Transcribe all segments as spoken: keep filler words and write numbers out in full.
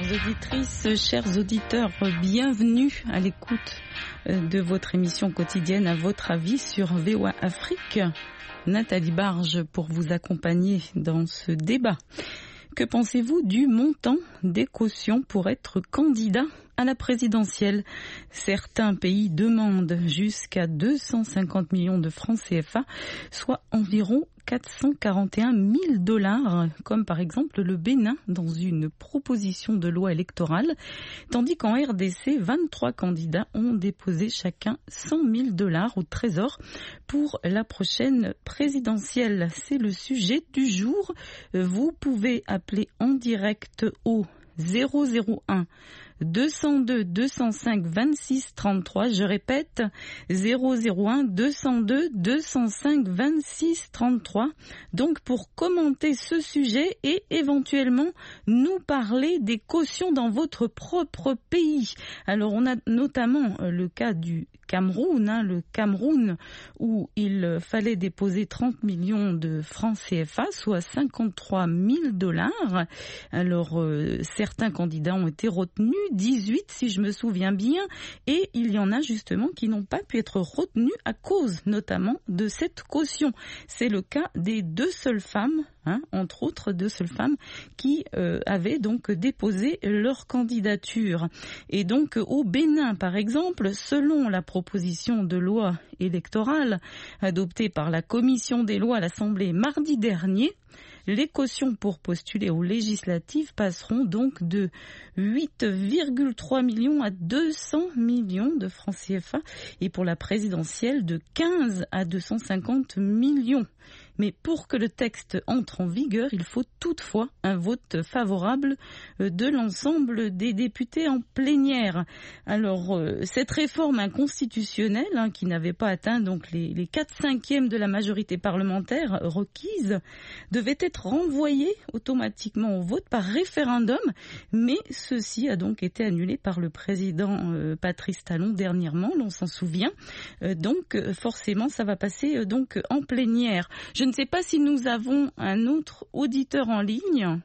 auditrices, chers auditeurs, bienvenue à l'écoute de votre émission quotidienne À votre avis sur V O A Afrique. Nathalie Barge pour vous accompagner dans ce débat. Que pensez-vous du montant des cautions pour être candidat à la présidentielle? Certains pays demandent jusqu'à deux cent cinquante millions de francs C F A, soit environ quatre cent quarante et un mille dollars, comme par exemple le Bénin dans une proposition de loi électorale, tandis qu'en R D C, vingt-trois candidats ont déposé chacun cent mille dollars au Trésor pour la prochaine présidentielle. C'est le sujet du jour. Vous pouvez appeler en direct au zéro zéro un deux cent deux deux cent cinq vingt-six trente-trois. Je répète, zéro zéro un deux cent deux deux cent cinq vingt-six trente-trois. Donc pour commenter ce sujet et éventuellement nous parler des cautions dans votre propre pays. Alors on a notamment le cas du Cameroun, hein, le Cameroun où il fallait déposer trente millions de francs C F A, soit cinquante-trois mille dollars. Alors euh, certains candidats ont été retenus, dix-huit si je me souviens bien, et il y en a justement qui n'ont pas pu être retenus à cause notamment de cette caution. C'est le cas des deux seules femmes, hein, entre autres deux seules femmes qui euh, avaient donc déposé leur candidature. Et donc au Bénin par exemple, selon la proposition de loi électorale adoptée par la commission des lois à l'Assemblée mardi dernier, les cautions pour postuler aux législatives passeront donc de huit virgule trois millions à deux cents millions de francs C F A et pour la présidentielle de quinze à deux cent cinquante millions. Mais pour que le texte entre en vigueur, il faut toutefois un vote favorable de l'ensemble des députés en plénière. Alors, euh, cette réforme inconstitutionnelle, hein, qui n'avait pas atteint donc les, les quatre cinquièmes de la majorité parlementaire requise, devait être renvoyée automatiquement au vote par référendum, mais ceci a donc été annulé par le président euh, Patrice Talon dernièrement, l'on s'en souvient. Euh, donc, euh, forcément, ça va passer euh, donc en plénière. Je ne sais pas si nous avons un autre auditeur en ligne.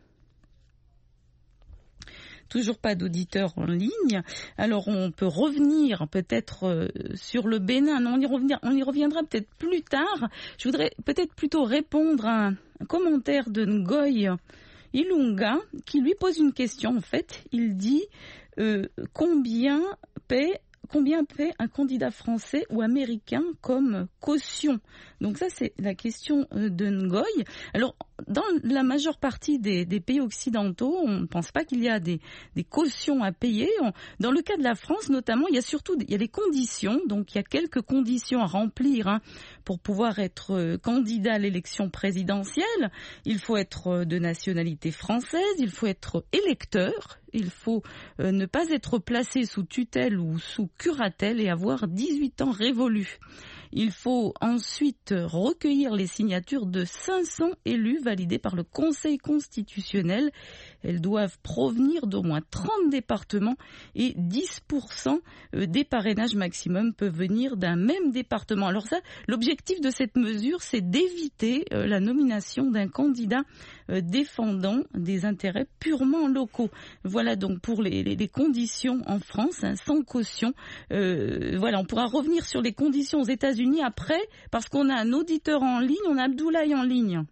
Toujours pas d'auditeur en ligne. Alors on peut revenir peut-être euh, sur le Bénin. Non, on y revenir, on y reviendra peut-être plus tard. Je voudrais peut-être plutôt répondre à un, un commentaire de Ngoy Ilunga qui lui pose une question en fait. Il dit euh, combien paie Combien paie un candidat français ou américain comme caution? Donc ça, c'est la question de Ngoy. Alors, dans la majeure partie des, des pays occidentaux, on ne pense pas qu'il y a des, des cautions à payer. On, dans le cas de la France, notamment, il y a surtout il y a des conditions. Donc, il y a quelques conditions à remplir hein, pour pouvoir être candidat à l'élection présidentielle. Il faut être de nationalité française, il faut être électeur. Il faut euh, ne pas être placé sous tutelle ou sous curatelle et avoir dix-huit ans révolus. Il faut ensuite recueillir les signatures de cinq cents élus validés par le Conseil constitutionnel. Elles doivent provenir d'au moins trente départements et dix pour cent des parrainages maximum peuvent venir d'un même département. Alors ça, l'objectif de cette mesure, c'est d'éviter la nomination d'un candidat défendant des intérêts purement locaux. Voilà donc pour les, les, les conditions en France, hein, sans caution. Euh, voilà, on pourra revenir sur les conditions aux États-Unis après, parce qu'on a un auditeur en ligne, on a Abdoulaye en ligne.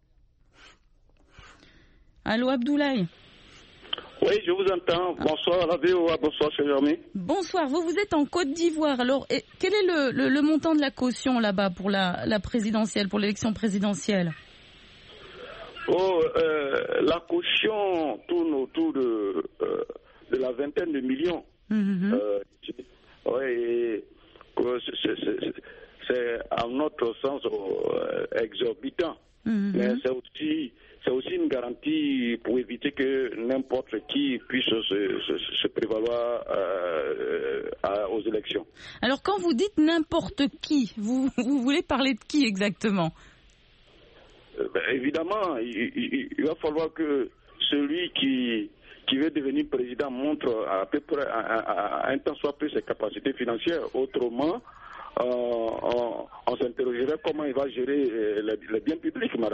Allô Abdoulaye? Oui, je vous entends. Bonsoir à la V O A, bonsoir chez Germain. Bonsoir, vous, vous êtes en Côte d'Ivoire. Alors, et, quel est le, le, le montant de la caution là-bas pour la, la présidentielle, pour l'élection présidentielle? Oh, euh, la caution tourne autour de, euh, de la vingtaine de millions. Mm-hmm. Euh, oui, c'est, c'est, c'est à notre sens euh, exorbitant. Mm-hmm. Mais c'est aussi, c'est aussi une garantie pour éviter que n'importe qui puisse se, se, se prévaloir euh, à, aux élections. Alors quand vous dites n'importe qui, vous, vous voulez parler de qui exactement? Ben, évidemment, il, il, il va falloir que celui qui, qui veut devenir président montre à peu près à, à, à un temps soit peu ses capacités financières. Autrement, euh, on, on s'interrogerait comment il va gérer les, les biens publics, madame.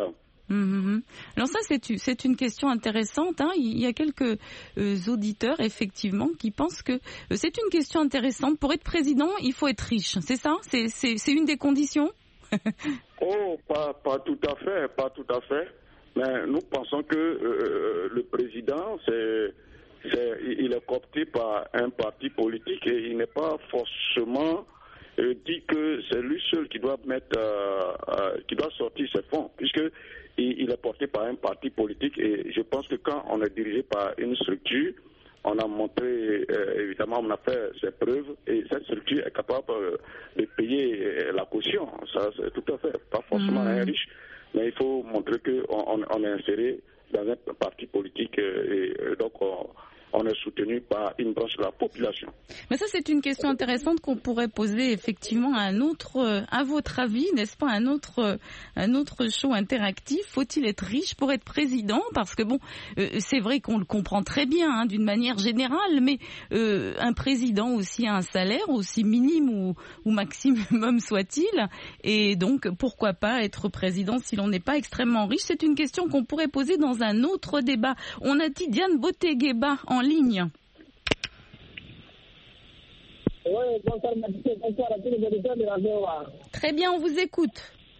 Mmh. Alors ça, c'est, c'est une question intéressante. Hein. Il y a quelques euh, auditeurs, effectivement, qui pensent que euh, c'est une question intéressante. Pour être président, il faut être riche. C'est ça ? C'est, c'est, c'est une des conditions ? Oh, pas, pas tout à fait, pas tout à fait. Mais nous pensons que euh, le président, c'est, c'est, il est coopté par un parti politique et il n'est pas forcément euh, dit que c'est lui seul qui doit mettre, euh, euh, qui doit sortir ses fonds, puisque il, il est porté par un parti politique. Et je pense que quand on est dirigé par une structure, on a montré, euh, évidemment, on a fait ses preuves et cette structure est capable euh, de payer euh, la caution. Ça, c'est tout à fait, pas forcément mmh. un riche, mais il faut montrer qu'on on, on est inséré dans un parti politique euh, et euh, donc on, on est soutenu par une branche de la population. Mais ça, c'est une question intéressante qu'on pourrait poser effectivement à un autre, à votre avis, n'est-ce pas, un autre, un autre show interactif. Faut-il être riche pour être président ? Parce que bon, euh, c'est vrai qu'on le comprend très bien, hein, d'une manière générale, mais euh, un président aussi a un salaire, aussi minime ou, ou maximum soit-il, et donc pourquoi pas être président si l'on n'est pas extrêmement riche ? C'est une question qu'on pourrait poser dans un autre débat. On a Tidiane Botegueba en ligne. Oui, bonsoir, bonsoir à tous les auditeurs de la V O A. Très bien, on vous écoute.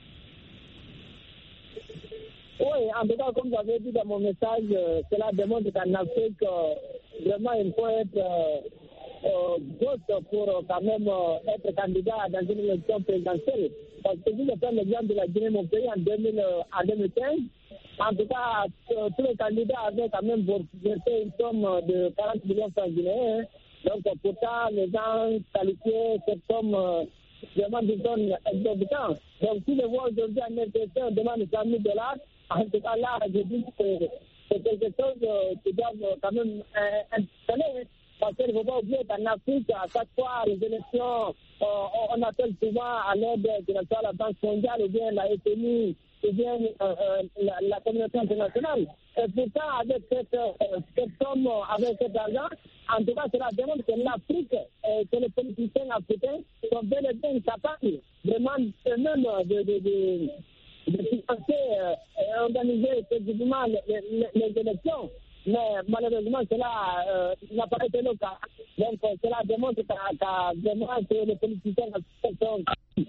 Oui, en tout cas, comme vous avez dit dans mon message, euh, cela démontre qu'en Afrique, euh, vraiment, il faut être euh, euh, vote pour euh, quand même euh, être candidat dans une élection présidentielle. Parce que si je prends l'exemple de la Guinée, mon pays, en, deux mille, euh, en deux mille quinze, en tout cas, euh, tous les candidats avaient quand même versé une somme de quarante millions de francs guinéens. Donc, pourtant, les gens qualifiaient cette somme euh, vraiment d'une somme exorbitante. Donc, si le voit aujourd'hui en R T C, on demande cent mille dollars. En tout cas, là, je dis que c'est quelque chose euh, qui doit quand même euh, interpeller. Parce qu'il ne faut pas oublier qu'en Afrique, à chaque fois, les élections, euh, on appelle souvent à l'aide de la Banque mondiale ou bien la F M I ou bien euh, euh, la, la communauté internationale. Et pourtant, avec cette, euh, cette somme, avec cet argent, en tout cas, cela démontre que l'Afrique, euh, que les politiciens africains sont bel et bien incapables vraiment eux-mêmes de, de, de, de financer euh, et organiser effectivement les, les, les élections. Mais malheureusement, cela euh, n'a pas été le cas. Donc, cela démontre que les politiciens sont...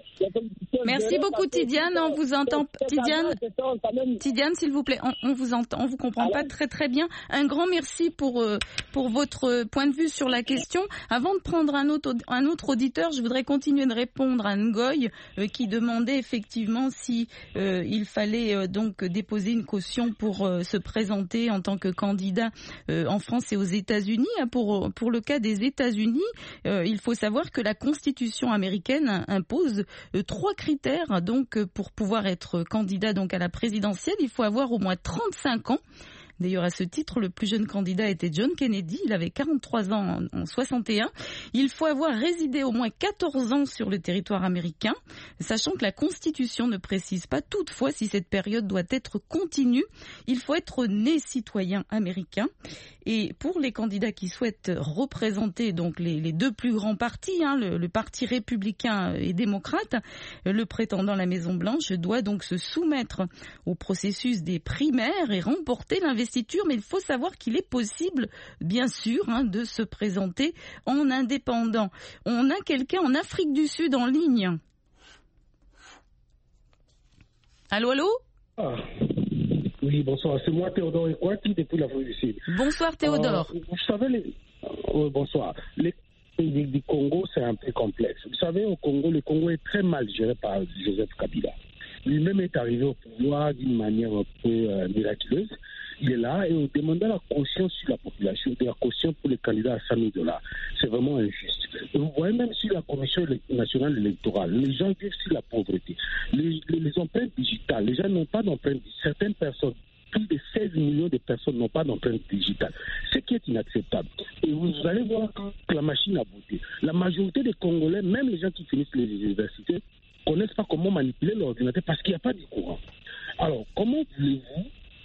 Merci beaucoup, Tidiane. On vous entend, Tidiane. Tidiane, s'il vous plaît, on, on vous entend, on vous comprend pas très très bien. Un grand merci pour euh, pour votre point de vue sur la question. Avant de prendre un autre un autre auditeur, je voudrais continuer de répondre à Ngoy euh, qui demandait effectivement si euh, il fallait euh, donc déposer une caution pour euh, se présenter en tant que candidat euh, en France et aux États-Unis. Pour pour le cas des États-Unis, euh, il faut savoir que la Constitution américaine impose euh, trois critères donc pour pouvoir être candidat donc à la présidentielle. Il faut avoir au moins trente-cinq ans. D'ailleurs, à ce titre, le plus jeune candidat était John Kennedy. Il avait quarante-trois ans en, en soixante et un. Il faut avoir résidé au moins quatorze ans sur le territoire américain, sachant que la Constitution ne précise pas toutefois si cette période doit être continue. Il faut être né citoyen américain. Et pour les candidats qui souhaitent représenter donc les, les deux plus grands partis, hein, le, le parti républicain et démocrate, le prétendant à la Maison-Blanche doit donc se soumettre au processus des primaires et remporter l'investiture. Mais il faut savoir qu'il est possible, bien sûr, hein, de se présenter en indépendant. On a quelqu'un en Afrique du Sud en ligne. Allô, allô ? Ah. Oui, bonsoir. C'est moi, Théodore Ekwati, depuis l'Afrique du Sud. Bonsoir, Théodore. Euh, vous savez, les... oh, bonsoir. Les pays du Congo, c'est un peu complexe. Vous savez, au Congo, le Congo est très mal géré par Joseph Kabila. Lui-même est arrivé au pouvoir d'une manière un peu euh, miraculeuse. Il est là et on demande la caution sur la population, de la caution pour les candidats à cinq mille dollars. C'est vraiment injuste. Et vous voyez, même sur la Commission nationale électorale, les gens vivent sur la pauvreté. Les, les, les empreintes digitales, les gens n'ont pas d'empreintes. Certaines personnes, plus de seize millions de personnes n'ont pas d'empreintes digitales, ce qui est inacceptable. Et vous allez voir que la machine a voté. La majorité des Congolais, même les gens qui finissent les universités, ne connaissent pas comment manipuler l'ordinateur parce qu'il n'y a pas de courant. Alors, comment voulez-vous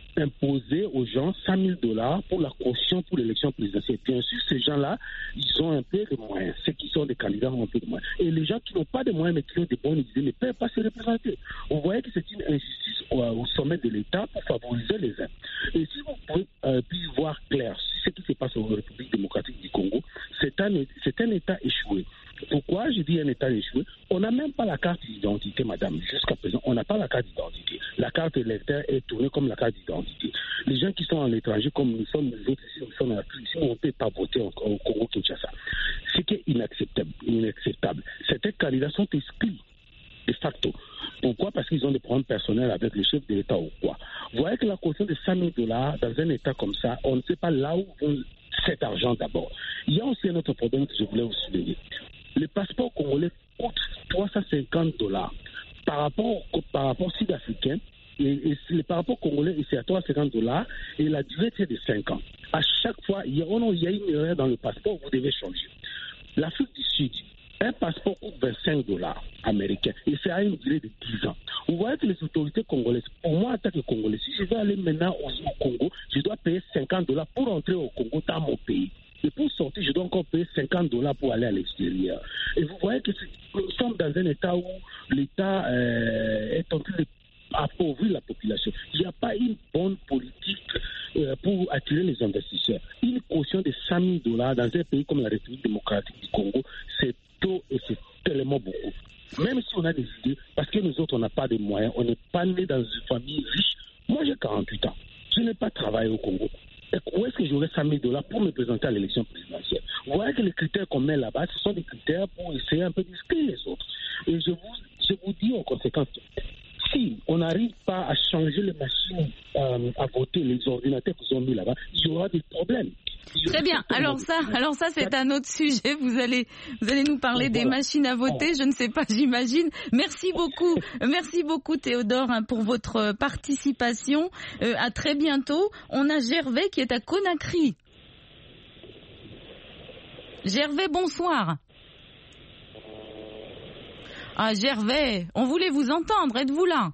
imposer aux gens cinq mille dollars pour la caution pour l'élection présidentielle. Bien sûr, ces gens-là, ils ont un peu de moyens. Ceux qui sont des candidats ont un peu de moyens. Et les gens qui n'ont pas de moyens, mais qui ont des bonnes idées, ne peuvent pas se représenter. Vous voyez que c'est une injustice au, au sommet de l'État pour favoriser les uns. Et si vous pouvez euh, puis voir clair ce qui se passe en République démocratique du Congo, c'est un, c'est un État échoué. Pourquoi je dis un État échoué? On n'a même pas la carte d'identité, madame. Jusqu'à présent, on n'a pas la carte d'identité. La carte électeur est tournée comme la carte d'identité. Les gens qui sont à l'étranger, comme nous sommes nous autres ici, nous sommes en Afrique, si on ne peut pas voter au Congo-Kinshasa, c'est qui est inacceptable. inacceptable. Certains candidats sont exclus de facto. Pourquoi? Parce qu'ils ont des problèmes personnels avec le chef de l'État ou quoi. Vous voyez que la caution de cinq mille dollars dans un État comme ça, on ne sait pas là où vont cet argent d'abord. Il y a aussi un autre problème que je voulais vous souligner. Le passeport congolais coûte trois cent cinquante dollars par rapport au par rapport sud-africain. Et, et le passeport congolais, c'est à trois cent cinquante dollars et la durée c'est de cinq ans. À chaque fois, il y a, oh non, il y a une erreur dans le passeport, vous devez changer. L'Afrique du Sud, un passeport coûte vingt-cinq dollars américains et c'est à une durée de dix ans. Vous voyez que les autorités congolaises, pour moi en tant que Congolais, si je veux aller maintenant au, au Congo, je dois payer cinquante dollars pour entrer au Congo dans mon pays. Et pour sortir, je dois encore payer cinquante dollars pour aller à l'extérieur. Et vous voyez que nous sommes dans un état où l'État euh, est en train d'appauvrir la population. Il n'y a pas une bonne politique euh, pour attirer les investisseurs. Une caution de cinq mille dollars dans un pays comme la République démocratique du Congo, c'est tôt et c'est tellement beaucoup. Même si on a des idées, parce que nous autres, on n'a pas de moyens, on n'est pas né dans une famille riche. Moi, j'ai quarante-huit ans. Je n'ai pas travaillé au Congo. Où est-ce que j'aurais cinq mille dollars pour me présenter à l'élection présidentielle? Vous voyez que les critères qu'on met là-bas, ce sont des critères pour essayer un peu d'exclure les autres. Et je vous, je vous dis en conséquence, si on n'arrive pas à changer les machines euh, à voter, les ordinateurs qu'ils ont mis là-bas, il y aura des problèmes. Très bien. Alors ça, alors ça, c'est un autre sujet. Vous allez, vous allez nous parler des machines à voter. Je ne sais pas, j'imagine. Merci beaucoup, merci beaucoup Théodore hein, pour votre participation. Euh, à très bientôt. On a Gervais qui est à Conakry. Gervais, bonsoir. Ah Gervais, on voulait vous entendre. Êtes-vous là?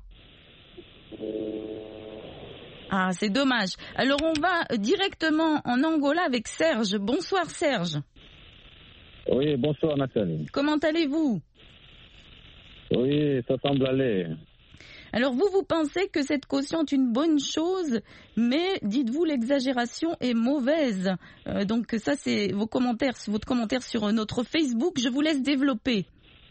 Ah, c'est dommage. Alors, on va directement en Angola avec Serge. Bonsoir, Serge. Oui, bonsoir, Nathalie. Comment allez-vous? Oui, ça semble aller. Alors, vous, vous pensez que cette caution est une bonne chose, mais dites-vous, l'exagération est mauvaise. Euh, donc, ça, c'est vos commentaires, votre commentaire sur notre Facebook. Je vous laisse développer.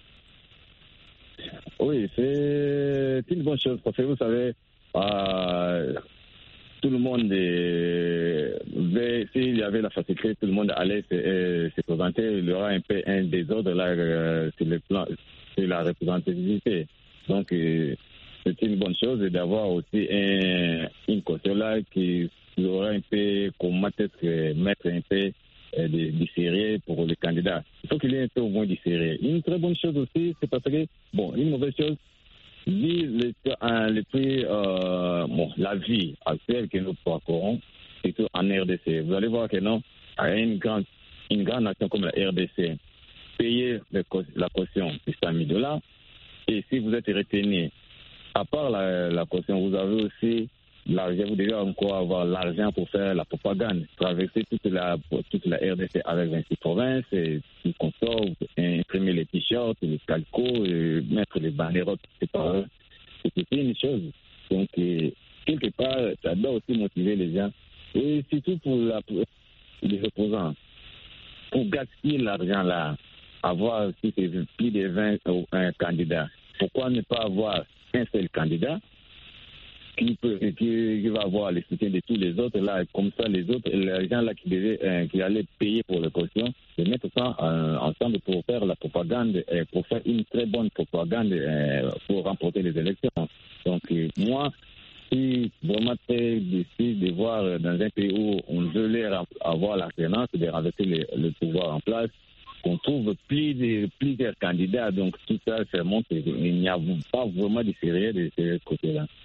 Oui, c'est une bonne chose, parce que vous savez... Euh, tout le monde, euh, s'il y avait la facilité, tout le monde allait se, euh, se présenter. Il y aura un peu un désordre là euh, sur le plan, sur la représentativité. Donc, euh, c'est une bonne chose d'avoir aussi un, une caution là qui aura un peu comment être mettre un peu euh, de, de sérieux pour les candidats. Il faut qu'il y ait un peu au moins de sérieux. Une très bonne chose aussi, c'est parce que, bon, une mauvaise chose, vu le, le prix, euh, bon, la vie actuelle que nous parcourons, surtout en R D C. Vous allez voir que non, à une grande, une grande nation comme la R D C, payer le, la caution de cinq mille dollars, et si vous êtes retenu, à part la, la caution, vous avez aussi l'argent, vous devez encore avoir l'argent pour faire la propagande, traverser toute la, toute la R D C avec vingt-six provinces, et tout consort, imprimer les t-shirts, les calcos, et mettre les banderoles séparées. C'est une chose. Donc, euh, quelque part, ça doit aussi motiver les gens. Et surtout pour, la, pour les opposants. Pour gaspiller l'argent là, avoir si c'est plus de vingt euh, candidats, pourquoi ne pas avoir un seul candidat qui, peut, qui, qui va avoir le soutien de tous les autres là, comme ça les autres, les gens là qui devaient, euh, qui allaient payer pour la caution, de mettre ça euh, ensemble pour faire la propagande, euh, pour faire une très bonne propagande euh, pour remporter les élections. Donc euh, moi, je suis vraiment très déçu de voir euh, dans un pays où on veut avoir l'alternance, de renverser le, le pouvoir en place, qu'on trouve plus de, plusieurs candidats. Donc tout ça, ça montre qu'il n'y a pas vraiment de sérieux de ce côté-là.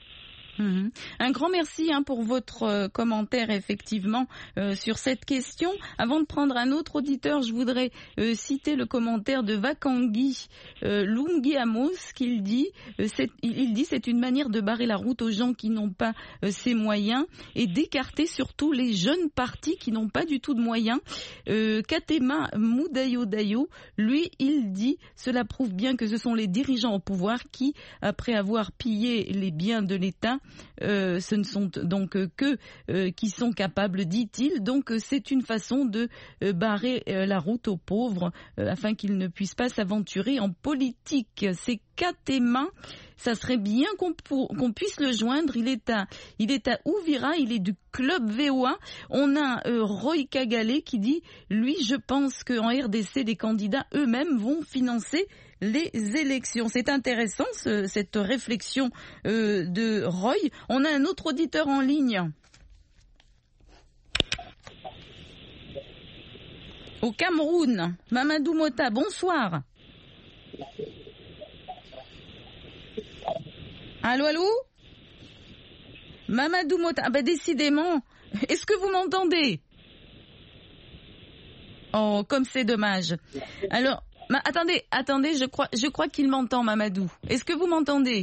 Mmh. Un grand merci hein, pour votre euh, commentaire effectivement euh, sur cette question. Avant de prendre un autre auditeur, je voudrais euh, citer le commentaire de Vakangui euh, Lungi Amos qu'il dit, euh, c'est, il dit c'est une manière de barrer la route aux gens qui n'ont pas euh, ces moyens et d'écarter surtout les jeunes partis qui n'ont pas du tout de moyens. Euh, Katema Moudayo Dayo, lui, il dit cela prouve bien que ce sont les dirigeants au pouvoir qui, après avoir pillé les biens de l'État, Euh, ce ne sont donc que euh, qui sont capables, dit-il. Donc c'est une façon de euh, barrer euh, la route aux pauvres euh, afin qu'ils ne puissent pas s'aventurer en politique. C'est Katema. Ça serait bien qu'on, pour, qu'on puisse le joindre. Il est à, il est à Ouvira, il est du club V O A. On a euh, Roy Kagale qui dit, lui, je pense qu'en R D C, les candidats eux-mêmes vont financer les élections. C'est intéressant ce, cette réflexion euh, de Roy. On a un autre auditeur en ligne. Au Cameroun, Mamadou Mota, bonsoir. Allô, allô Mamadou Mota, ah ben décidément, est-ce que vous m'entendez? Oh, comme c'est dommage. Alors, ma, attendez, attendez, je crois, je crois qu'il m'entend, Mamadou. Est-ce que vous m'entendez?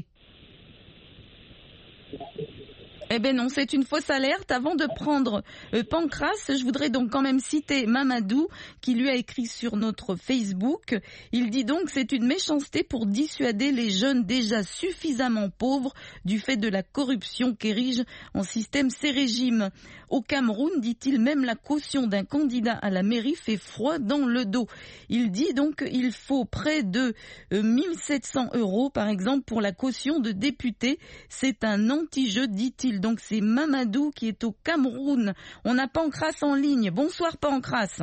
Eh ben non, c'est une fausse alerte. Avant de prendre euh, Pancras, je voudrais donc quand même citer Mamadou qui lui a écrit sur notre Facebook. Il dit donc c'est une méchanceté pour dissuader les jeunes déjà suffisamment pauvres du fait de la corruption qu'érige en système ces régimes. Au Cameroun, dit-il, même la caution d'un candidat à la mairie fait froid dans le dos. Il dit donc qu'il faut près de euh, mille sept cents euros par exemple pour la caution de député. C'est un anti-jeu, dit-il. Donc c'est Mamadou qui est au Cameroun. On a Pancras en ligne. Bonsoir Pancras.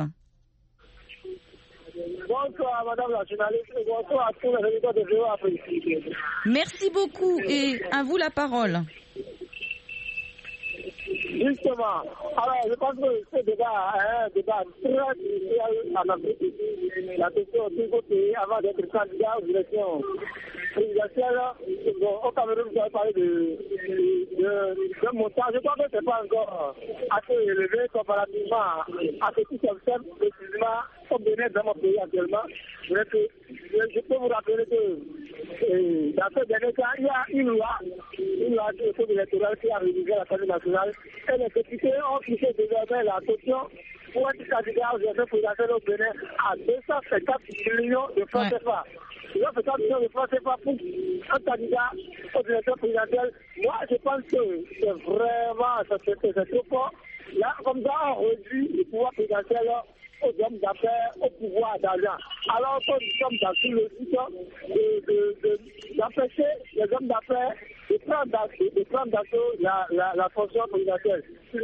Bonsoir madame la journaliste, bonsoir à tous les résidents de V O A. Merci beaucoup et à vous la parole. Justement, alors je pense que ce débat est un débat très crucial en Afrique. La question du côté avant d'être candidat aux élections présidentielles, bon, au Cameroun, vous avez parlé de, de, de, de montant. Je crois que ce n'est pas encore assez élevé comparativement à ce qui s'observe précisément comme donné dans mon pays actuellement. Je, je peux vous rappeler que euh, dans ce dernier cas, il y a une loi, une loi du code électoral qui a rédigé l'Assemblée nationale. Et les députés ont fixé désormais la caution pour être candidat aux élections présidentielles au Bénin à deux cent cinquante millions de francs C F A. deux cent cinquante millions de francs C F A pour un candidat aux élections présidentielles. Moi, je pense que c'est vraiment, c'est, c'est trop fort. Là, comme ça, on réduit le pouvoir présidentiel aux hommes d'affaires, au pouvoir d'argent. Alors que nous sommes dans tout le site de, de, de, d'empêcher les hommes d'affaires de prendre d'assaut, de prendre d'assaut la, la, la fonction présidentielle.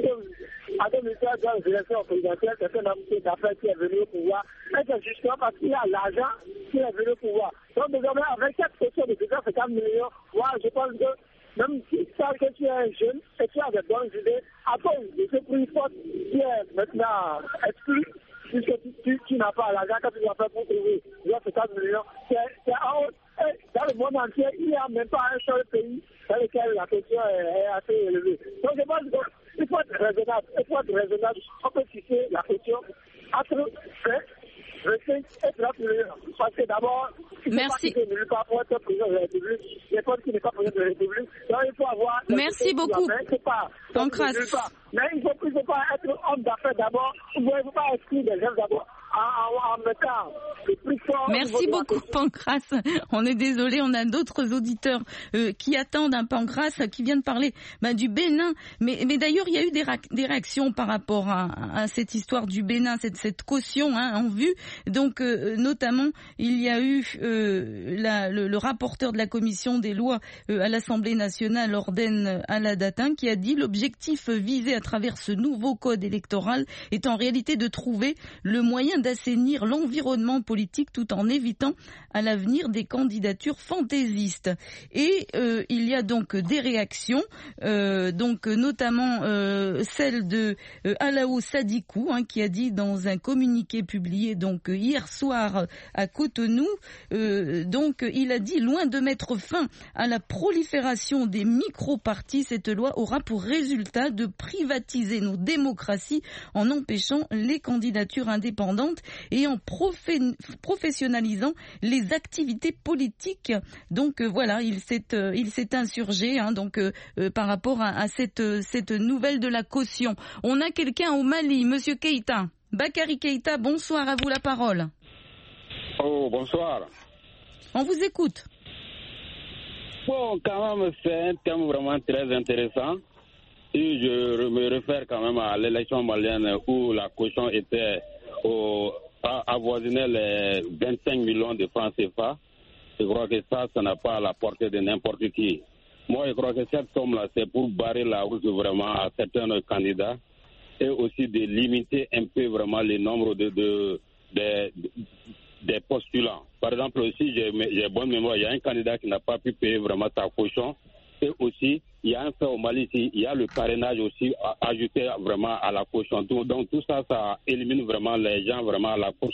En deux mille treize, dans les élections présidentielles, c'est un homme d'affaires qui est venu au pouvoir. Et c'est justement parce qu'il y a l'argent qui est venu au pouvoir. Donc désormais, avec cette question de deux cent cinquante millions, moi je pense que même si ça, que tu es un jeune et tu as des bonnes idées, à cause de ce prix fort qui est maintenant exclu, puisque tu, tu, tu n'as pas l'argent que tu dois faire pour trouver deux cent cinquante millions, c'est, c'est en haut. Et dans le monde entier, il n'y a même pas un seul pays dans lequel la question est, est assez élevée. Donc je pense qu'il faut être raisonnable. Il faut être raisonnable. On peut fixer la question entre fait, recette et trente millions. Parce que d'abord, il ne faut Merci. pas quitter nulle part pour être président de la République. Les personnes qui n'est pas président de la République. Donc il faut avoir... Merci beaucoup. C'est pas... Pancras. Mais il ne faut, faut pas être homme d'affaires d'abord. Il ne faut pas exclure des gens d'abord. En, en mettant le plus fort. Merci beaucoup Pancras. On est désolé, on a d'autres auditeurs euh, qui attendent un Pancras qui vient de parler bah, du Bénin. Mais, mais d'ailleurs, il y a eu des, ra- des réactions par rapport à, à cette histoire du Bénin, cette, cette caution hein, en vue. Donc, euh, notamment, il y a eu euh, la, le, le rapporteur de la commission des lois euh, à l'Assemblée nationale, Orden Aladatin, qui a dit l'objectif visé à travers ce nouveau code électoral est en réalité de trouver le moyen d'assainir l'environnement politique tout en évitant à l'avenir des candidatures fantaisistes. Et euh, il y a donc des réactions, euh, donc notamment euh, celle de euh, Alao Sadikou, hein, qui a dit dans un communiqué publié donc hier soir à Cotonou, euh, donc il a dit loin de mettre fin à la prolifération des micro-partis, cette loi aura pour résultat de privatiser nos démocraties en empêchant les candidatures indépendantes et en profé- professionnalisant les activités politiques. Donc euh, voilà, il s'est euh, il s'est insurgé hein, donc euh, euh, par rapport à, à cette cette nouvelle de la caution. On a quelqu'un au Mali, Monsieur Keïta. Bakary Keïta, bonsoir, à vous la parole. Oh, bonsoir. On vous écoute. Bon, quand même, c'est un thème vraiment très intéressant. Et je me réfère quand même à l'élection malienne où la caution était au, avoisinait les vingt-cinq millions de francs C F A. Je crois que ça, ça n'a pas à la portée de n'importe qui. Moi, je crois que cette somme-là, c'est pour barrer la route vraiment à certains candidats et aussi de limiter un peu vraiment le nombre de, de, de, de, des postulants. Par exemple, si j'ai, j'ai bonne mémoire, il y a un candidat qui n'a pas pu payer vraiment sa caution. Et aussi, il y a un fait au Mali, il y a le parrainage aussi ajouté vraiment à la caution. Donc tout ça, ça élimine vraiment les gens vraiment à la course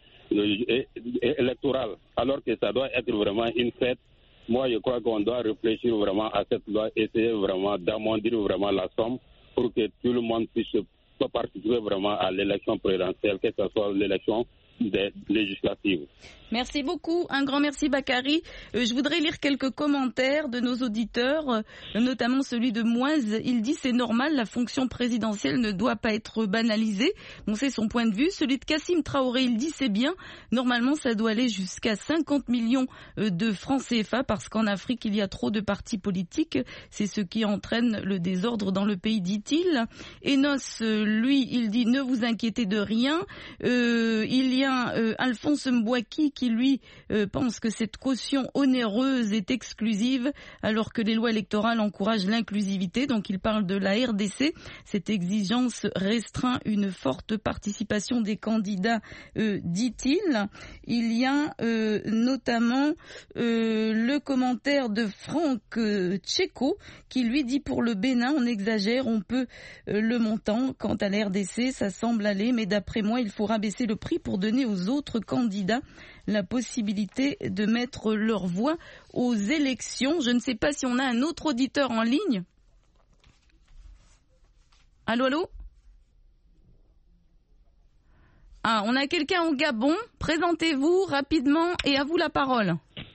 électorale. Alors que ça doit être vraiment une fête. Moi, je crois qu'on doit réfléchir vraiment à cette loi, essayer vraiment d'amondir vraiment la somme pour que tout le monde puisse participer vraiment à l'élection présidentielle, que ce soit l'élection des législatives. Merci beaucoup, un grand merci Bakary. Euh, je voudrais lire quelques commentaires de nos auditeurs, euh, notamment celui de Moise. Il dit c'est normal, la fonction présidentielle ne doit pas être banalisée. Bon, c'est son point de vue. Celui de Kassim Traoré, il dit c'est bien. Normalement, ça doit aller jusqu'à cinquante millions euh, de francs C F A parce qu'en Afrique, il y a trop de partis politiques. C'est ce qui entraîne le désordre dans le pays, dit-il. Enos, euh, lui, il dit ne vous inquiétez de rien. Euh, il y a euh, Alphonse Mbouaki qui lui euh, pense que cette caution onéreuse est exclusive alors que les lois électorales encouragent l'inclusivité. Donc il parle de la R D C. Cette exigence restreint une forte participation des candidats, euh, dit-il. Il y a euh, notamment euh, le commentaire de Franck euh, Tchéco qui lui dit pour le Bénin on exagère, on peut euh, le montant. Quant à la R D C, ça semble aller, mais d'après moi il faut rabaisser le prix pour donner aux autres candidats la possibilité de mettre leur voix aux élections. Je ne sais pas si on a un autre auditeur en ligne. Allô, allô ? Ah, on a quelqu'un au Gabon. Présentez-vous rapidement et à vous la parole.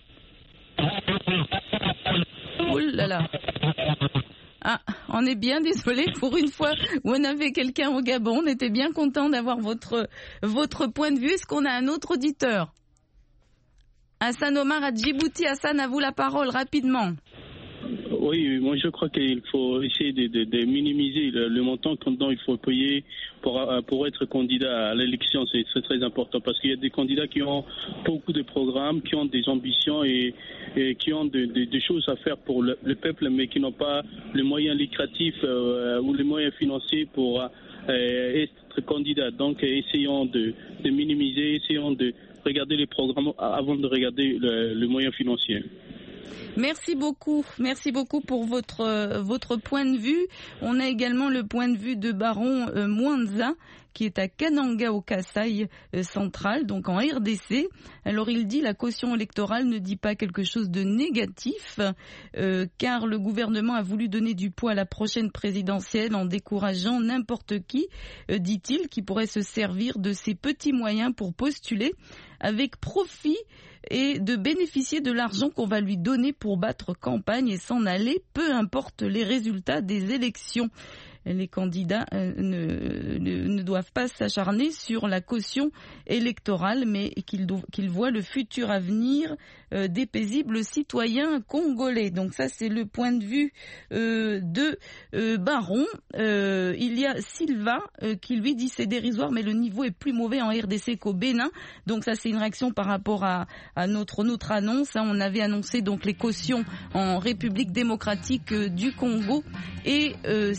Oh là là. Ah, on est bien désolé pour une fois où on avait quelqu'un au Gabon. On était bien content d'avoir votre, votre point de vue. Est-ce qu'on a un autre auditeur ? Hassan Omar à Djibouti. Hassan, à vous la parole rapidement. Oui, moi je crois qu'il faut essayer de, de, de minimiser le, le montant dont il faut payer pour, pour être candidat à l'élection. C'est, c'est très important parce qu'il y a des candidats qui ont beaucoup de programmes, qui ont des ambitions et, et qui ont de, de, des choses à faire pour le, le peuple, mais qui n'ont pas les moyens lucratifs euh, ou les moyens financiers pour euh, être candidat. Donc essayons de, de minimiser, essayons de regarder les programmes avant de regarder le, le moyen financier. Merci beaucoup, merci beaucoup pour votre euh, votre point de vue. On a également le point de vue de Baron euh, Mwanza qui est à Kananga au Kasaï euh, central, donc en R D C. Alors il dit la caution électorale ne dit pas quelque chose de négatif, euh, car le gouvernement a voulu donner du poids à la prochaine présidentielle en décourageant n'importe qui, euh, dit-il, qui pourrait se servir de ses petits moyens pour postuler avec profit et de bénéficier de l'argent qu'on va lui donner pour battre campagne et s'en aller, peu importe les résultats des élections. Les candidats euh, ne, ne, ne doivent pas s'acharner sur la caution électorale, mais qu'ils, do- qu'ils voient le futur avenir euh, des paisibles citoyens congolais. Donc ça, c'est le point de vue euh, de euh, Baron. Euh, il y a Silva euh, qui lui dit c'est dérisoire, mais le niveau est plus mauvais en R D C qu'au Bénin. Donc ça, c'est une réaction par rapport à, à notre, notre annonce. Hein. On avait annoncé donc les cautions en République démocratique euh, du Congo et euh, celle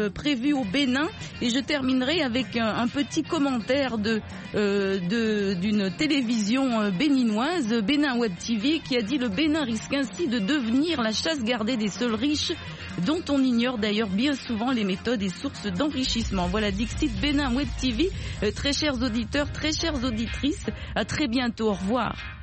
prévues au Bénin. Et je terminerai avec un, un petit commentaire de, euh, de, d'une télévision béninoise, Bénin Web T V, qui a dit: le Bénin risque ainsi de devenir la chasse gardée des seuls riches, dont on ignore d'ailleurs bien souvent les méthodes et sources d'enrichissement. Voilà, Dixit Bénin Web T V. Euh, très chers auditeurs, très chères auditrices, à très bientôt. Au revoir.